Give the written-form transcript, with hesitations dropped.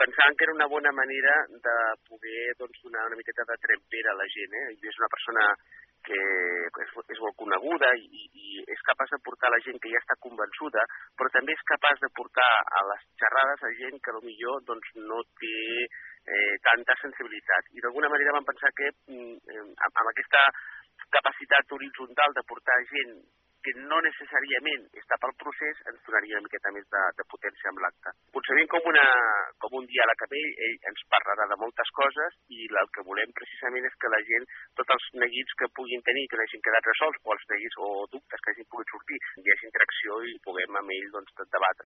pensàvem que era una bona manera de poder donar una miqueta de trempera a la gent. És una persona que és molt coneguda i és capaç de portar la gent que ja està convençuda, però també és capaç de portar a les xerrades a gent que potser no té tanta sensibilitat. I d'alguna manera vam pensar que amb aquesta capacitat horitzontal de portar gent que no necessàriament està pel procés, ens donaria una miqueta més de potència amb l'acte. Concebem com un diàleg amb ell ens parlarà de moltes coses i el que volem precisament és que la gent, tots els neguits que puguin tenir, que no hagin quedat resolts, o els neguits o dubtes que hagin pogut sortir, hi hagi interacció i puguem amb ell debatre.